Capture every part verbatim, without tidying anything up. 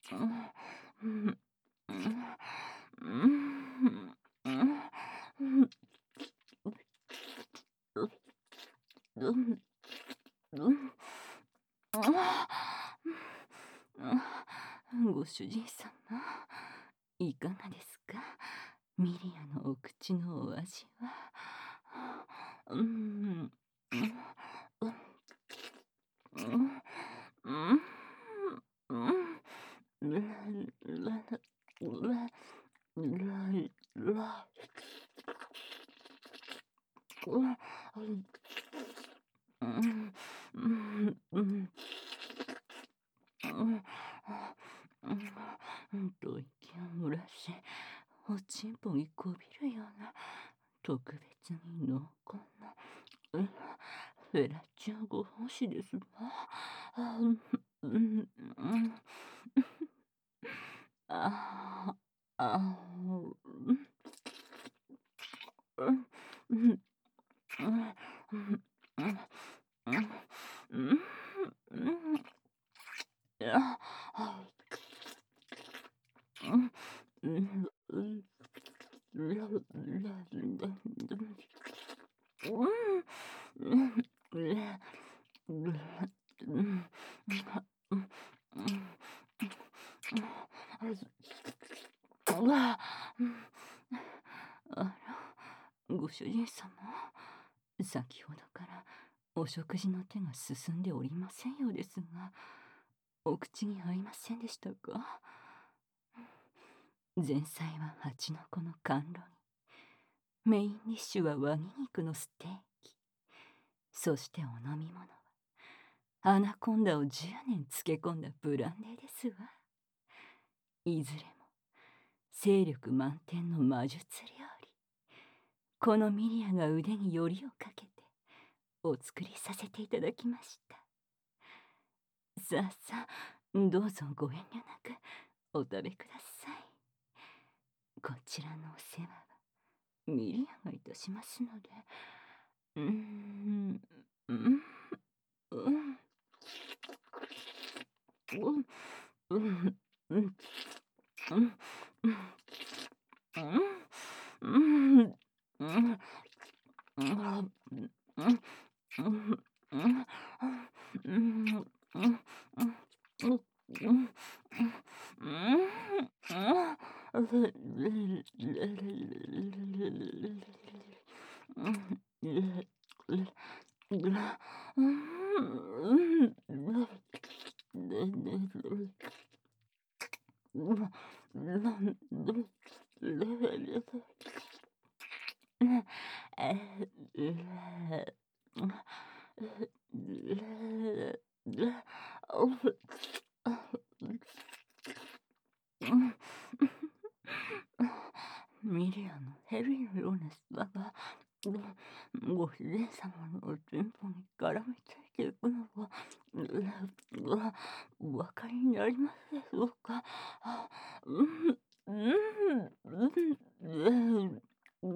ご主人様、いかがですか？ミリアのお口のお味は。うん、うん、うん、うん、うん、ララララララうん、うん、うん、うん、と息を漏らし、おちんぽにこびるような特別に濃厚なフェラチオご奉仕ですわ。うん、うん、ああ、うん、うん、うん、うん、うん、うん、うん、うん、ああ、うん、うん、うん、ララララうん、うん、うん、うわ、あら、ご主人様、先ほどからお食事の手が進んでおりませんようですが、お口に合いませんでしたか？前菜は蜂の子の甘露煮、メインディッシュはワニ肉のステーキ、そしてお飲み物はアナコンダをじゅうねん漬け込んだブランデーですわ。いずれも精力満点の魔術料理。このミリアが腕によりをかけてお作りさせていただきました。さあさあ、どうぞご遠慮なくお食べください。こちらのお世話はミリアがいたしますので。うーん、うん、うん、うん、うん、うん、うん、うん、うん、うん、うん、ミリアのヘビのような砂がご主人様のおちんぽに絡みついていくのがお分かりになりますでしょうか？うん、うん、うん、うん、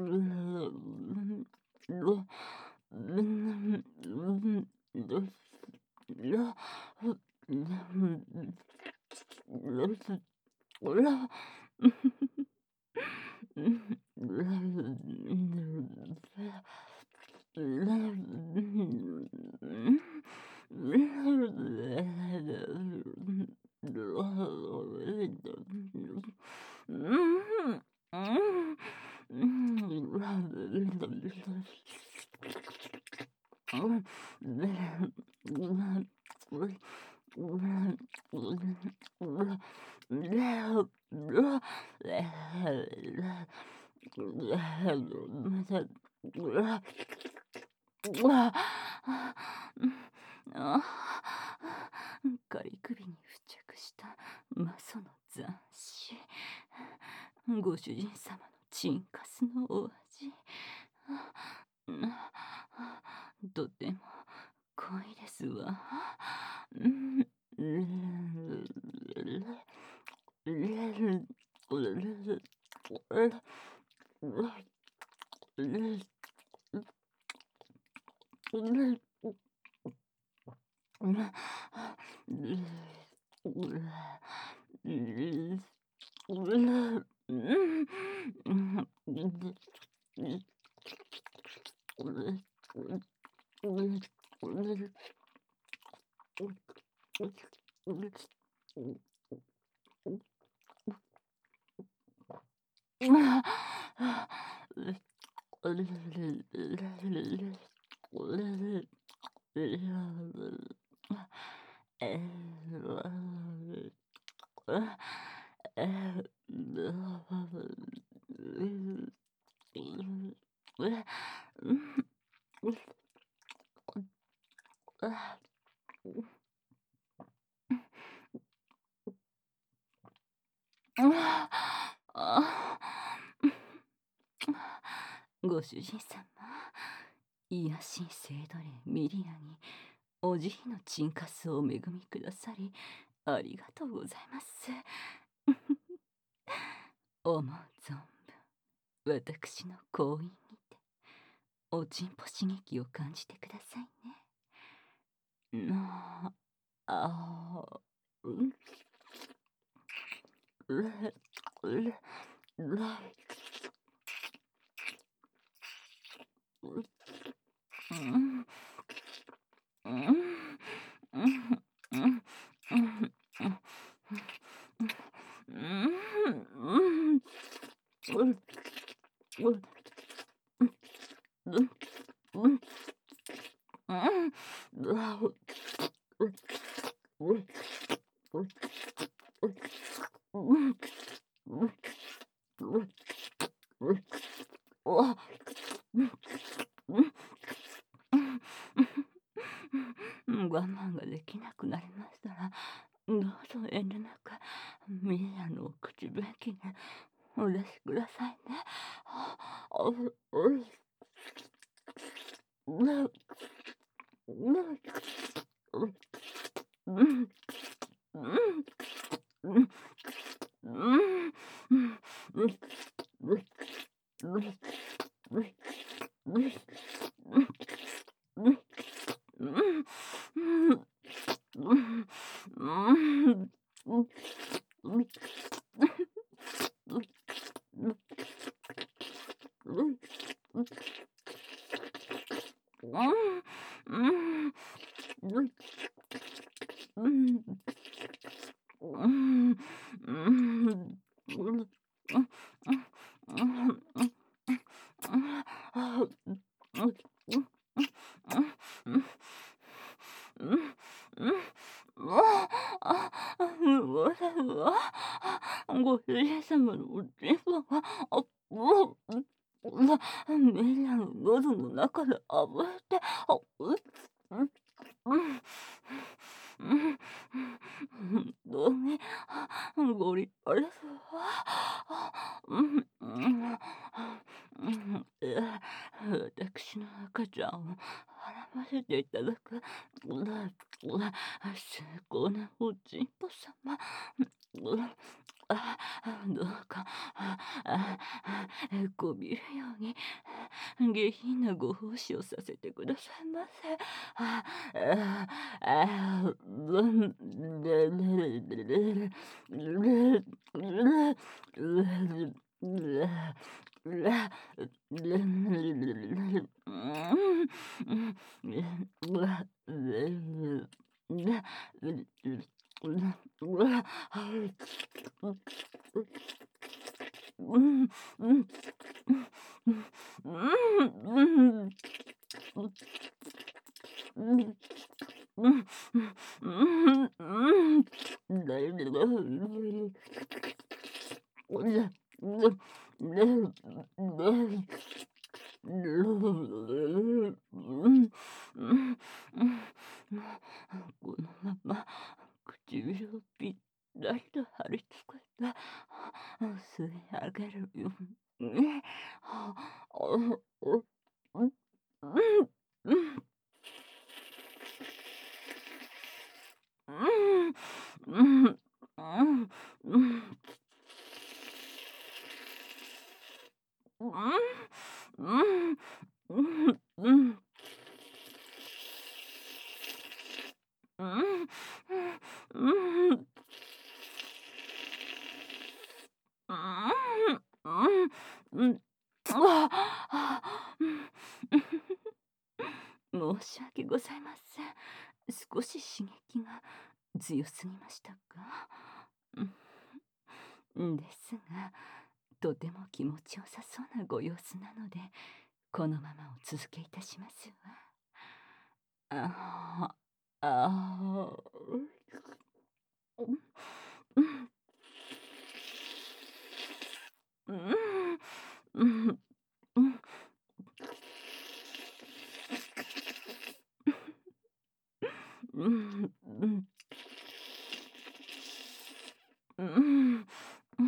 仮首に付着したマソの残滓。ご主人様のチンカスのお味。とても濃いですわ。 ご主人様、癒し聖奴霊ミリアにお慈悲のチンカスをお恵みくださりありがとうございます。思う存分私の行為にておちんぽ刺激を感じてくださいね。なああうんれれれうんうんうんうん我慢ができなくなりましたら、どうぞ遠慮なくミリアのお口弁慶にお出しくださいね。ご主人様のおちんぽがあミリアの喉の中で暴れてあう本当にご立派ですわ。私の赤ちゃんを孕ませていただく崇高なおちんぽ様、どうかこびるように下品なご奉仕をさせてくださいませ。このまま唇をぴったりと貼り付けて吸い上げるように。 うん、ああ、うん、申し訳ございません。少し刺激が強すぎましたか？うん、ですが、とても気持ちよさそうなご様子なので、このままお続けいたしますわ。ああ、ああ、うん、うん、うん、うん、うん、うん、うん、うん、うん、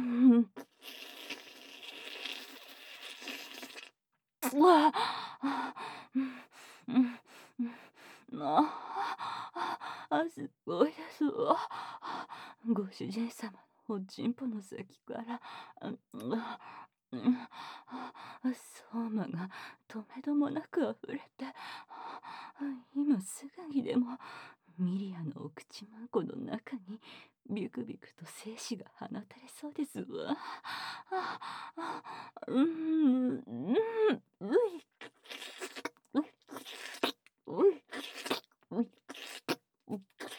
うわあ、うん、うん、うん、ああ、あ、すごいですわ。ご主人様のおちんぽの先から、うん、あ、うん、あ、相馬がとめどもなく溢れて、今すぐにでもミリアのお口まんこの中にビクビクと精子が放たれそうですわ。ああ、うん、うん、うい、うい、うい、うい、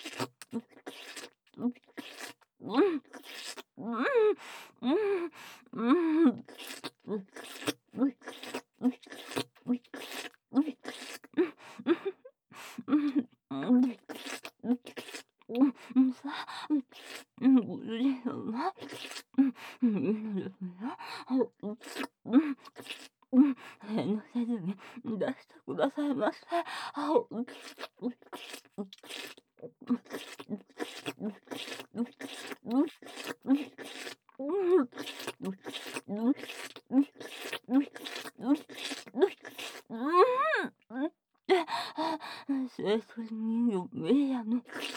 うい、うん、うん、うん、うん、うい、うい、うい、うい、うい、うん、うん、うん、うん、さ、うん、ご主人様、うん、いいのですね。うん、うん、うん、遠慮せずに出してくださいませ。あ、うん、うん、うん、うん、うん、うん、うん、清楚に読めやの。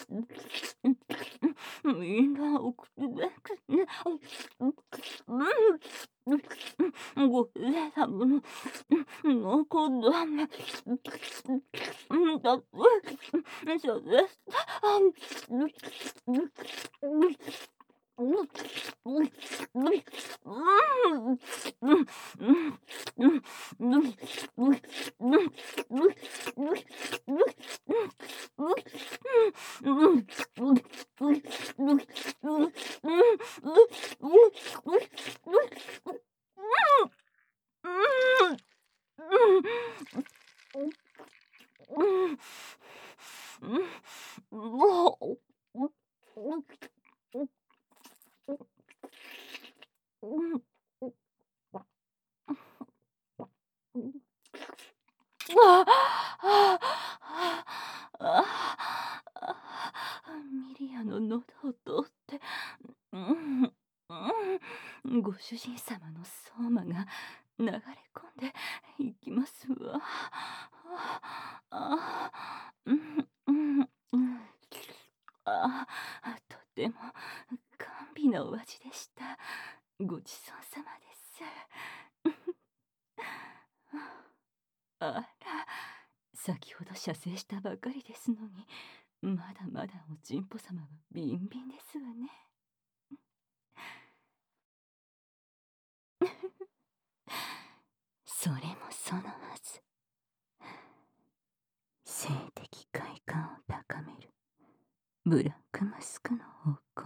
みんなおくつですね。ご主人様の濃厚だね。だって、そうです。もう、ああ、ああ、あ、ミリアの喉を通って、うん、うん、ご主人様の相馬が流れ込んでいきますわ。ああ、うん、うん、うん。ああ、とても甘美なお味でした。ごちそうさまです。あら、先ほど射精したばかりですのに、まだまだおちんぽ様はビンビンですわね。それもそのはず。性的快感を高めるブラックマスクの方向。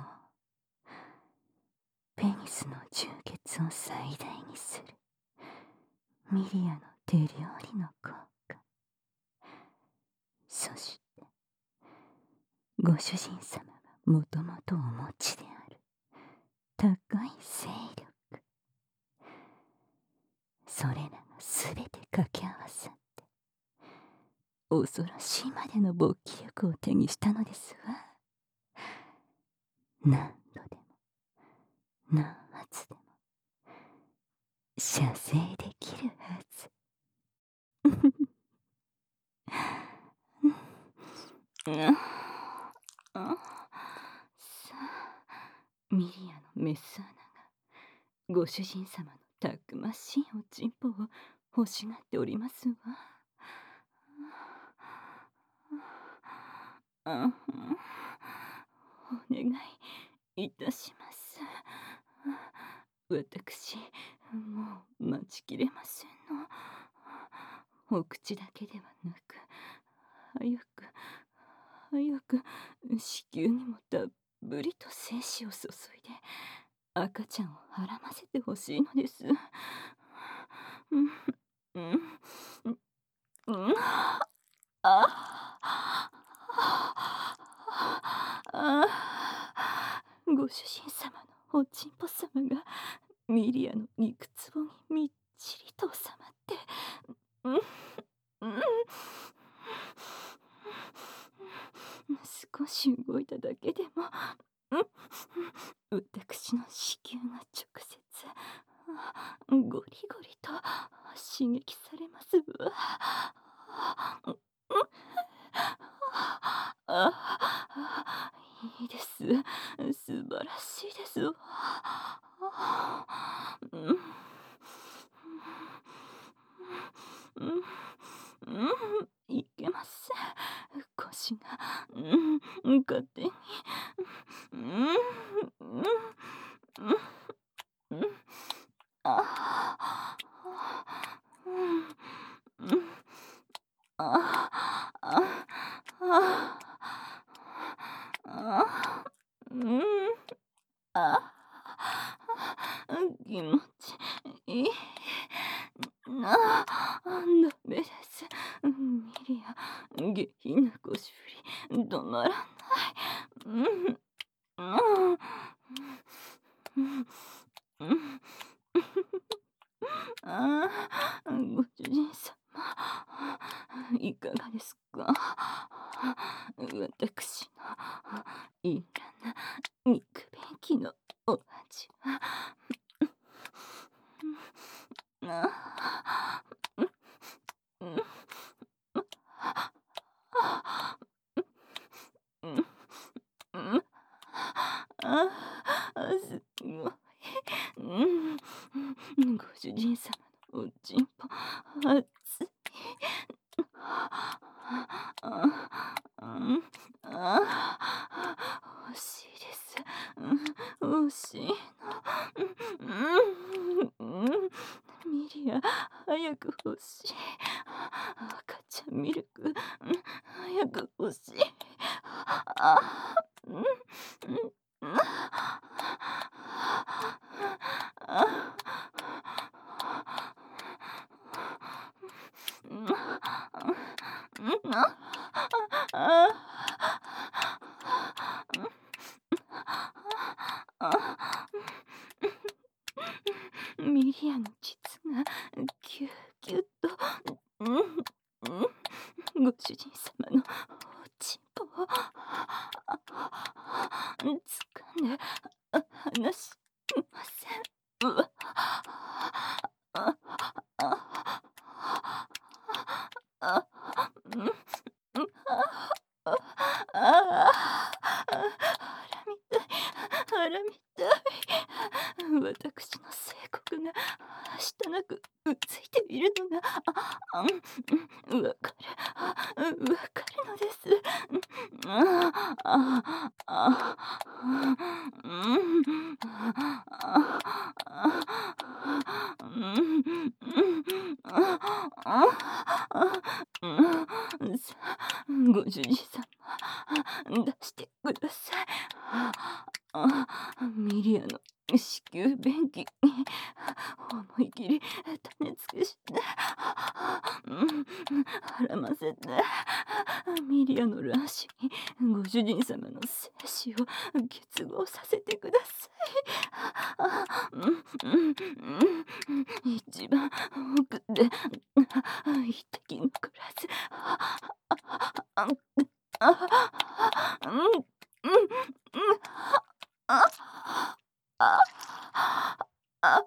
ペニスの充血を最大にするミリアの手料理の効果。そしてご主人様はもともとお持ちである高い勢力。それらがすべて掛け合わさって恐ろしいまでの勃起力を手にしたのですわ。何度でも何発でも射精できるはず。あ、さあ、ミリアのメス穴がご主人様のたくましいおちんぽを欲しがっておりますわ。あ、お願いいたします。私もう待ちきれませんの。お口だけではなく、早く早く子宮にもたっぷりと精子を注いで赤ちゃんをはらませてほしいのです。うんうんうんうんあああご主人様のおちんぽ様がミリアの肉壺にみっちりと収まって、うんうん少し動いただけでも、うん、私の子宮が直接ゴリゴリと刺激されますわ。うんあいいです。素晴らしいですわ。うんうんうんいけません。腰が、うん、勝手に、うん、うん、うん、うん、ああ、うん、うん、ああ、ああ、うん、ああ、気持ちいい。なあ、ダメです。ミリア、下品な腰振り、止まらない。うん、うん、うん、うん。ああ、ご主人様、いかがですか？私のいらな肉便器のお味は。あうん、うん、うん、ああ、すごい。うん、ご主人様のおちんぽ、熱い。ああ、うん、あ欲しいです。うん、欲しいの。うん、うん、ミリア、早く欲しい。赤ちゃんミルク、うん、早く欲しい。あ、うん、うん、うん、あ、うん、うん、あ、あ、あ、ミリアの膣がキュッキュッと、うん、うん、ご主人様のおちんぽを掴んで離しません。うわ、あ、あ、あ、うん、うん、あ、あ、あ、腹みたい、腹みたい。私の性格がしたなくうついているのが、あ、あ、うん、わかる、あ、わかるのです。うん、あ、あ、あ、うん、あ、あ、うん、うん、あ、あ、あ、うん、さあ、ご主人様、出してください。あ、ミリアの子宮便器に思い切り種付けして、うん、はらませて、ミリアの卵子にご主人様の精子を結合させてください。あ、うん、うん、うん、一番奥で一滴残らず、あ、あ、あ、うん、うん、うん、あ、あ、あ、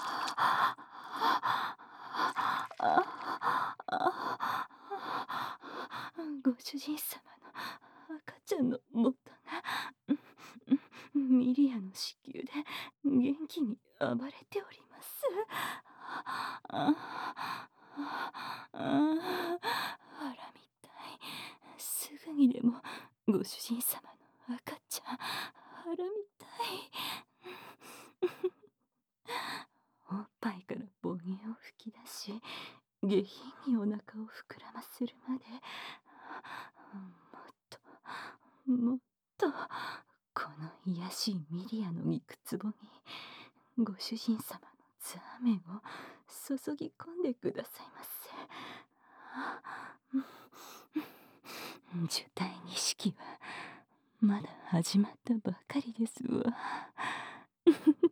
あ、ご主人様の赤ちゃんの元が、うん、ミリアの子宮で元気に暴れております。ああ、ああ、腹みたい。すぐにでもご主人様の赤ちゃん腹みたい。おっぱい下品にお腹を膨らませるまで、もっともっとこの卑しいミリアの肉壺にご主人様のザーメンを注ぎ込んでくださいませ。受胎儀式はまだ始まったばかりですわ。